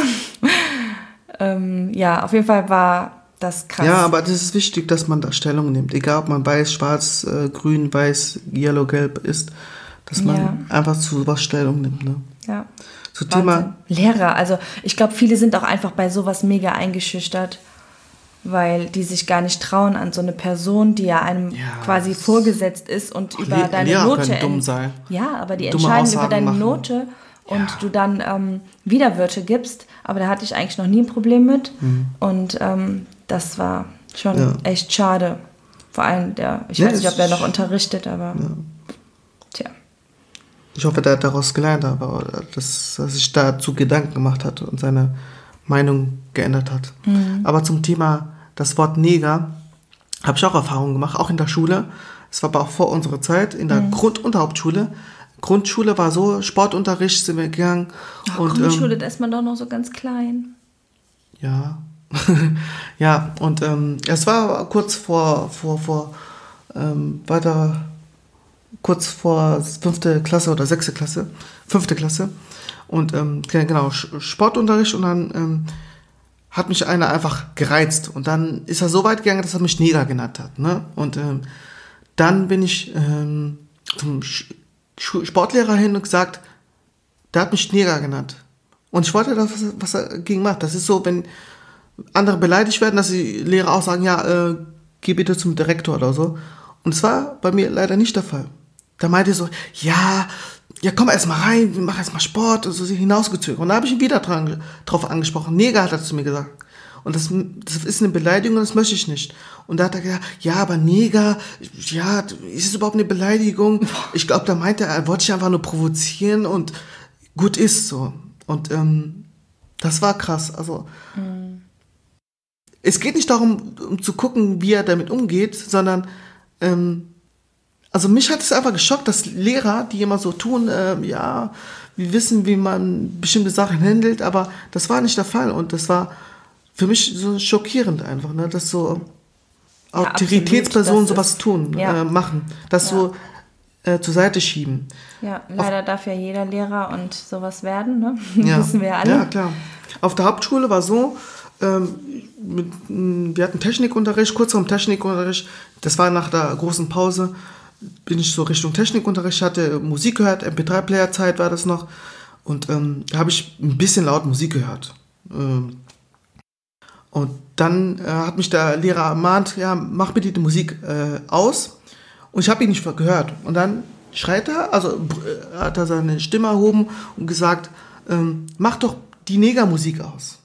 ähm, ja, auf jeden Fall war das krass. Ja, aber das ist wichtig, dass man da Stellung nimmt. Egal, ob man weiß, schwarz, äh, grün, weiß, yellow, gelb ist. Dass man Ja. einfach zu sowas Stellung nimmt. Ne? Ja. Zu Wahnsinn. Thema... Lehrer, also ich glaube, viele sind auch einfach bei sowas mega eingeschüchtert, weil die sich gar nicht trauen an so eine Person, die ja einem Ja, quasi das- vorgesetzt ist und über Le- deine Lehrer Note... können dumm en- sein. Ja, aber die Dumme entscheiden über Aussagen deine machen. Note und Ja. du dann ähm, Widerwürte gibst, aber da hatte ich eigentlich noch nie ein Problem mit Mhm. und ähm, das war schon Ja. echt schade. Vor allem der, ich Ja, weiß nicht, ob der es- noch unterrichtet, aber tja. Ich hoffe, der hat daraus gelernt, aber dass er sich dazu Gedanken gemacht hat und seine Meinung geändert hat. Aber zum Thema das Wort Neger habe ich auch Erfahrungen gemacht, auch in der Schule. Es war aber auch vor unserer Zeit, in der Grund- und Hauptschule. Grundschule war so, Sportunterricht sind wir gegangen. Oh, und, Grundschule, ähm, da ist man doch noch so ganz klein. Ja. ja, und ähm, es war kurz vor, vor, vor ähm, weiter, kurz vor fünfte Klasse oder sechste Klasse, fünfte Klasse. Und ähm, ja, genau, Sch- Sportunterricht und dann ähm, hat mich einer einfach gereizt. Und dann ist er so weit gegangen, dass er mich Neger genannt hat. Ne? Und ähm, dann bin ich ähm, zum Sch- Sch- Sportlehrer hin und gesagt, der hat mich Neger genannt. Und ich wollte das, was er gegen macht. Das ist so, wenn andere beleidigt werden, dass die Lehrer auch sagen, ja, äh, geh bitte zum Direktor oder so. Und es war bei mir leider nicht der Fall. Da meinte er so, ja, ja, komm erst mal rein, wir machen erst mal Sport, und so hinausgezögert. Und da habe ich ihn wieder dran, drauf angesprochen. Neger hat er zu mir gesagt. Und das, das ist eine Beleidigung und das möchte ich nicht. Und da hat er gesagt, ja, aber Neger, ja, ist es überhaupt eine Beleidigung? Ich glaube, da meinte er, er wollte dich einfach nur provozieren und gut ist so. Und ähm, das war krass. Also mhm. Es geht nicht darum, um zu gucken, wie er damit umgeht, sondern ähm, also mich hat es einfach geschockt, dass Lehrer, die immer so tun, äh, ja, wir wissen, wie man bestimmte Sachen handelt, aber das war nicht der Fall und das war für mich so schockierend einfach, ne, dass so Ja, Autoritätspersonen absolut. Das sowas ist- tun, ja. äh, machen, das Ja. so äh, zur Seite schieben. Ja, leider darf ja jeder Lehrer und sowas werden, ne? Ja. Wissen wir ja alle. Ja, klar. Auf der Hauptschule war so, ähm, mit, m, wir hatten Technikunterricht, kurz vor dem Technikunterricht, das war nach der großen Pause, bin ich so Richtung Technikunterricht, hatte Musik gehört, M P drei Player Zeit war das noch und ähm, da habe ich ein bisschen laut Musik gehört. Ähm, und dann äh, hat mich der Lehrer ermahnt, ja, mach bitte die Musik äh, aus. Und ich habe ihn nicht gehört. Und dann schreit er, also äh, hat er seine Stimme erhoben und gesagt, ähm, mach doch die Negermusik aus.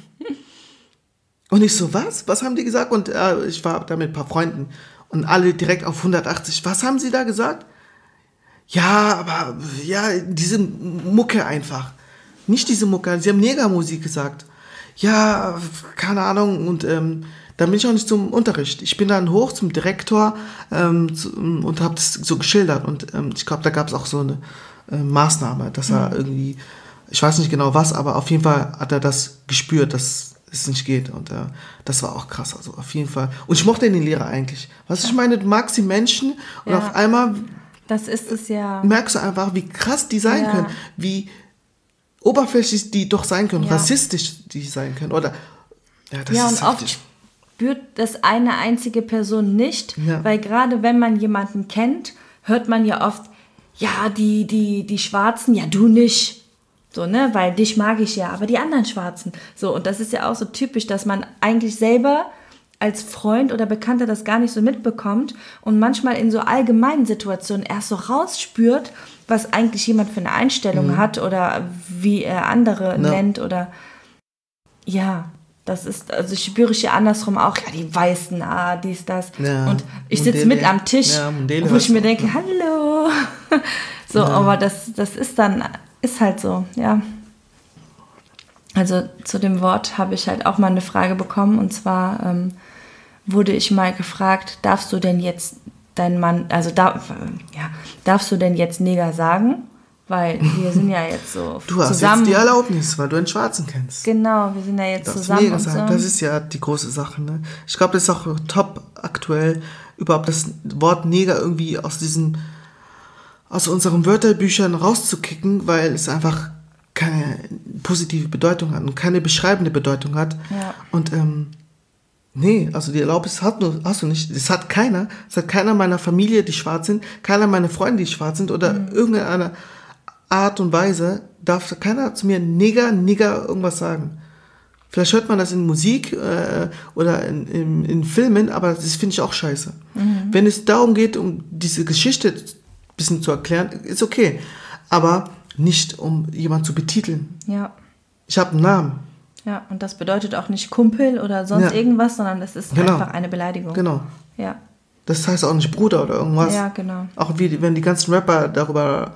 Und ich so, was? Was haben die gesagt? Und äh, ich war da mit ein paar Freunden und alle direkt auf hundertachtzig. Was haben sie da gesagt? Ja, aber ja, diese Mucke einfach. Nicht diese Mucke, sie haben Negermusik gesagt. Ja, keine Ahnung. Und ähm, dann bin ich auch nicht zum Unterricht. Ich bin dann hoch zum Direktor ähm, zu, und habe das so geschildert. Und ähm, ich glaube, da gab es auch so eine äh, Maßnahme, dass er irgendwie, ich weiß nicht genau was, aber auf jeden Fall hat er das gespürt, dass es nicht geht. Und äh, das war auch krass, also auf jeden Fall. Und ich mochte den Lehrer eigentlich. Was ich meine, du magst die Menschen und Ja. auf einmal Das ist es ja. merkst du einfach, wie krass die sein Ja. können, wie oberflächlich die doch sein können, Ja. rassistisch die sein können. Oder ja, das Ja, ist und oft heftig. spürt das eine einzige Person nicht, Ja. weil gerade wenn man jemanden kennt, hört man ja oft, ja, die, die, die Schwarzen, ja, du nicht. So, ne, weil dich mag ich ja, aber die anderen Schwarzen. So, und das ist ja auch so typisch, dass man eigentlich selber als Freund oder Bekannter das gar nicht so mitbekommt und manchmal in so allgemeinen Situationen erst so rausspürt, was eigentlich jemand für eine Einstellung mhm. hat oder wie er andere ja. nennt oder ja, das ist, also ich spüre ich ja andersrum auch, ja, die Weißen, ah, dies, das. Ja. Und ich sitze mit am Tisch, ja, wo ich mir denke, hallo. So, ja. aber das, das ist dann, ist halt so, ja. Also zu dem Wort habe ich halt auch mal eine Frage bekommen und zwar ähm, wurde ich mal gefragt, darfst du denn jetzt dein Mann, also darf, ja, darfst du denn jetzt Neger sagen? Weil wir sind ja jetzt so du hast zusammen. Jetzt die Erlaubnis, weil du einen Schwarzen kennst. Genau, wir sind ja jetzt darfst zusammen. Neger und sagen. so. Das ist ja die große Sache. Ne? Ich glaube, das ist auch top aktuell, überhaupt das Wort Neger irgendwie aus diesen, aus unseren Wörterbüchern rauszukicken, weil es einfach keine positive Bedeutung hat und keine beschreibende Bedeutung hat. Ja. Und ähm, nee, also die Erlaubnis hat du, hast du nicht. Es hat keiner. Es hat keiner meiner Familie, die schwarz sind, keiner meiner Freunde, die schwarz sind oder mhm. irgendeine Art und Weise darf keiner zu mir Nigger, Nigger irgendwas sagen. Vielleicht hört man das in Musik äh, oder in, in, in Filmen, aber das finde ich auch scheiße. Mhm. Wenn es darum geht, um diese Geschichte ein bisschen zu erklären, ist okay. Aber nicht, um jemanden zu betiteln. Ja. Ich habe einen Namen. Ja, und das bedeutet auch nicht Kumpel oder sonst ja. irgendwas, sondern das ist genau. einfach eine Beleidigung. Genau. Ja. Das heißt auch nicht Bruder oder irgendwas. Ja, genau. Auch wie, wenn die ganzen Rapper darüber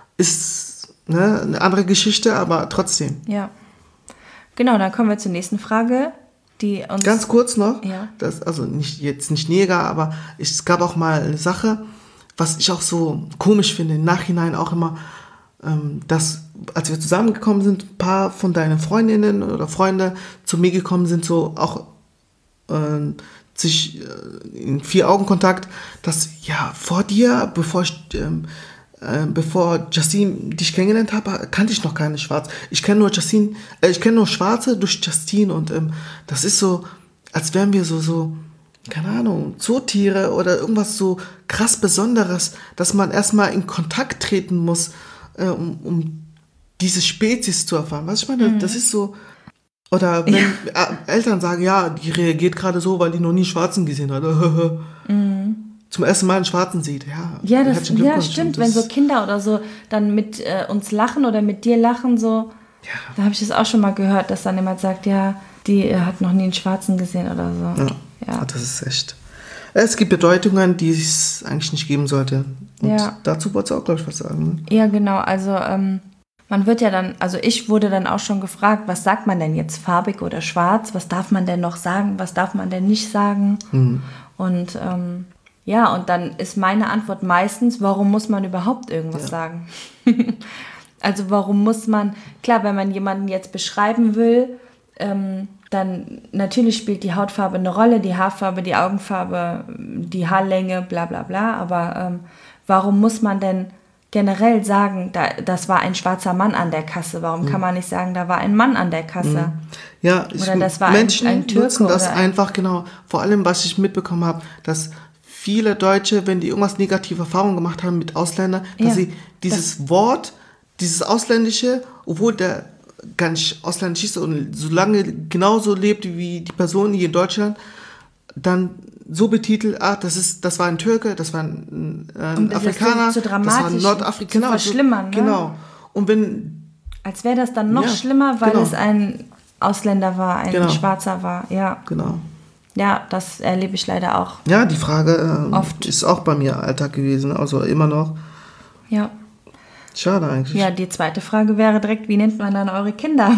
ist, ne, eine andere Geschichte, aber trotzdem. Ja. Genau, dann kommen wir zur nächsten Frage, die uns... Ganz kurz noch, ja. das, also nicht, jetzt nicht Neger, aber ich, es gab auch mal eine Sache, was ich auch so komisch finde, im Nachhinein auch immer, ähm, dass, als wir zusammengekommen sind, ein paar von deinen Freundinnen oder Freunde zu mir gekommen sind, so auch äh, sich äh, in Vier-Augen-Kontakt, dass, ja, vor dir, bevor ich... Ähm, Äh, bevor Justine dich kennengelernt habe, kannte ich noch keine Schwarze. Ich kenne nur Justine, äh, ich kenne nur Schwarze durch Justine und ähm, das ist so, als wären wir so, so, keine Ahnung, Zootiere oder irgendwas so krass Besonderes, dass man erstmal in Kontakt treten muss, äh, um, um diese Spezies zu erfahren. Was ich meine, mhm. das ist so, oder wenn ja. Eltern sagen, ja, die reagiert gerade so, weil die noch nie Schwarzen gesehen hat. mhm. Zum ersten Mal einen Schwarzen sieht, ja. Ja, das, ja stimmt, das wenn so Kinder oder so dann mit äh, uns lachen oder mit dir lachen, so, ja. da habe ich das auch schon mal gehört, dass dann jemand sagt, ja, die äh, hat noch nie einen Schwarzen gesehen oder so. Ja, ja. Das ist echt. Es gibt Bedeutungen, die es eigentlich nicht geben sollte. Und ja. dazu wolltest du auch, glaube ich, was sagen. Ne? Ja, genau, also ähm, man wird ja dann, also ich wurde dann auch schon gefragt, was sagt man denn jetzt, farbig oder schwarz? Was darf man denn noch sagen, was darf man denn nicht sagen? Mhm. Und ähm, ja, und dann ist meine Antwort meistens, warum muss man überhaupt irgendwas ja. sagen? Also warum muss man, klar, wenn man jemanden jetzt beschreiben will, ähm, dann natürlich spielt die Hautfarbe eine Rolle, die Haarfarbe, die Augenfarbe, die Haarlänge, bla bla bla, aber ähm, warum muss man denn generell sagen, da, das war ein schwarzer Mann an der Kasse? Warum mhm. kann man nicht sagen, da war ein Mann an der Kasse? Ja, ich, oder das war Menschen ein, ein Türke nutzen das oder ein einfach, genau, vor allem, was ich mitbekommen habe, dass viele Deutsche, wenn die irgendwas negative Erfahrungen gemacht haben mit Ausländern, dass ja, sie dieses das Wort, dieses Ausländische, obwohl der gar nicht ausländisch ist und so lange genauso lebt wie die Person hier in Deutschland, dann so betitelt, ah, das ist, das war ein Türke, das war ein, ein Afrikaner, das, so das war ein Nordafrikaner. Zu verschlimmern, ne? Genau. Und wenn... Als wäre das dann noch ja, schlimmer, weil genau. es ein Ausländer war, ein genau. Schwarzer war, ja. Genau. Ja, das erlebe ich leider auch. Ja, die Frage äh, oft. Ist auch bei mir Alltag gewesen, also immer noch. Ja. Schade eigentlich. Ja, die zweite Frage wäre direkt, wie nennt man dann eure Kinder?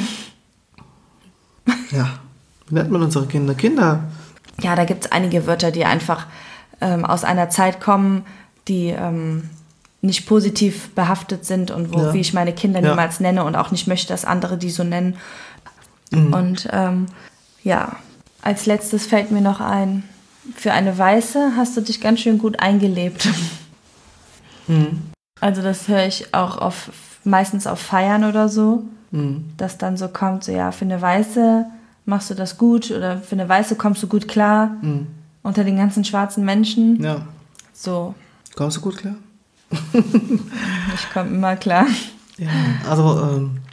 Ja, wie nennt man unsere Kinder? Kinder. Ja, da gibt es einige Wörter, die einfach ähm, aus einer Zeit kommen, die ähm, nicht positiv behaftet sind und wo ja. wie ich meine Kinder ja. niemals nenne und auch nicht möchte, dass andere die so nennen. Mhm. Und ähm, ja, als letztes fällt mir noch ein, für eine Weiße hast du dich ganz schön gut eingelebt. Mhm. Also das höre ich auch auf, meistens auf Feiern oder so, mhm. dass dann so kommt, so ja, für eine Weiße machst du das gut oder für eine Weiße kommst du gut klar mhm. unter den ganzen schwarzen Menschen. Ja. So. Kommst du gut klar? Ich komme immer klar. Ja, also ähm,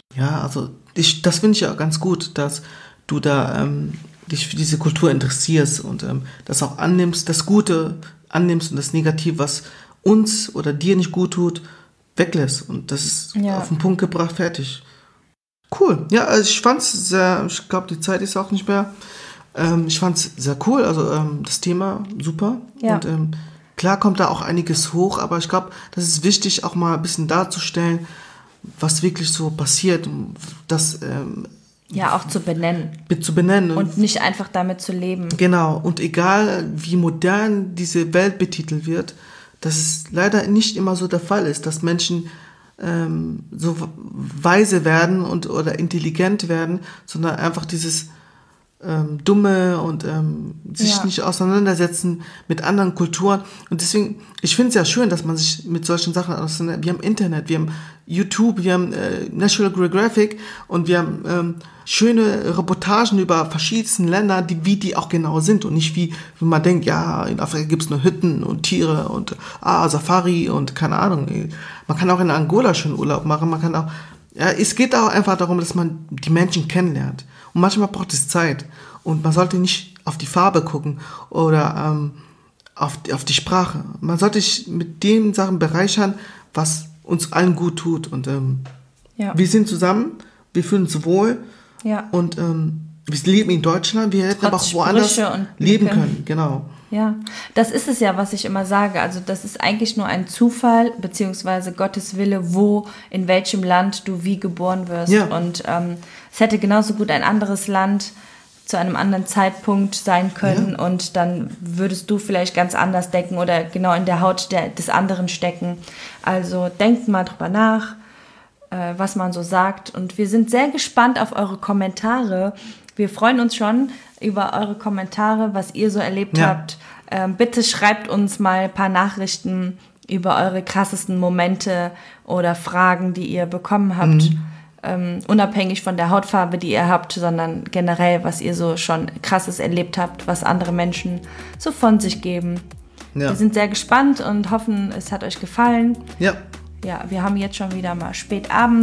Ja, also ich, das finde ich ja ganz gut, dass du da ähm, dich für diese Kultur interessierst und ähm, das auch annimmst, das Gute annimmst und das Negative, was uns oder dir nicht gut tut, weglässt. Und das ist Ja. auf den Punkt gebracht, fertig. Cool. Ja, also ich fand's sehr, ich glaube, die Zeit ist auch nicht mehr. Ähm, ich fand's sehr cool, also ähm, das Thema super. Ja. Und ähm, klar kommt da auch einiges hoch, aber ich glaube, das ist wichtig, auch mal ein bisschen darzustellen, was wirklich so passiert, das ähm, Ja, auch zu benennen. zu benennen. Und nicht einfach damit zu leben. Genau, und egal wie modern diese Welt betitelt wird, dass es leider nicht immer so der Fall ist, dass Menschen ähm, so weise werden und oder intelligent werden, sondern einfach dieses ähm, Dumme und ähm, sich Ja. nicht auseinandersetzen mit anderen Kulturen. Und deswegen, ich finde es ja schön, dass man sich mit solchen Sachen auseinandersetzt. Wir haben Internet, wir haben YouTube, wir haben äh, National Geographic und wir haben ähm, schöne Reportagen über verschiedensten Länder, die, wie die auch genau sind und nicht wie, wie man denkt, ja, in Afrika gibt es nur Hütten und Tiere und ah, Safari und keine Ahnung. Man kann auch in Angola schön Urlaub machen, man kann auch, ja, es geht auch einfach darum, dass man die Menschen kennenlernt. Und manchmal braucht es Zeit. Und man sollte nicht auf die Farbe gucken oder ähm, auf, die, auf die Sprache. Man sollte sich mit den Sachen bereichern, was uns allen gut tut. Und ähm, Ja. wir sind zusammen, wir fühlen uns wohl Ja. und ähm, wir leben in Deutschland, wir hätten aber auch Trotz woanders Sprüche und leben Blicken. können. Genau. Ja, das ist es ja, was ich immer sage. Also das ist eigentlich nur ein Zufall, beziehungsweise Gottes Wille, wo, in welchem Land du wie geboren wirst. Ja. Und ähm, es hätte genauso gut ein anderes Land zu einem anderen Zeitpunkt sein können Ja. und dann würdest du vielleicht ganz anders denken oder genau in der Haut der, des anderen stecken. Also denkt mal drüber nach, äh, was man so sagt. Und wir sind sehr gespannt auf eure Kommentare. Wir freuen uns schon über eure Kommentare, was ihr so erlebt Ja. habt. Ähm, bitte schreibt uns mal ein paar Nachrichten über eure krassesten Momente oder Fragen, die ihr bekommen habt. Ähm, unabhängig von der Hautfarbe, die ihr habt, sondern generell, was ihr so schon krasses erlebt habt, was andere Menschen so von sich geben. Ja. Wir sind sehr gespannt und hoffen, es hat euch gefallen. Ja. Ja, wir haben jetzt schon wieder mal spät abends.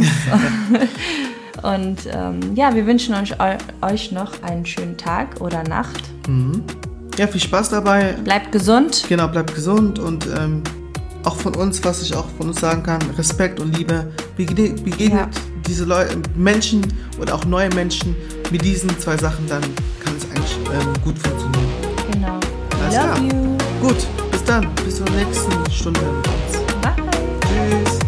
Und ähm, ja, wir wünschen euch, euch noch einen schönen Tag oder Nacht. Ja, viel Spaß dabei. Bleibt gesund. Genau, bleibt gesund und ähm, auch von uns, was ich auch von uns sagen kann, Respekt und Liebe. Begegnet, begegnet Ja. diese Leute, Menschen oder auch neue Menschen mit diesen zwei Sachen, dann kann es eigentlich ähm, gut funktionieren. Genau. Alles Love klar. you. Gut, bis dann, bis zur nächsten Stunde. Bye. Tschüss.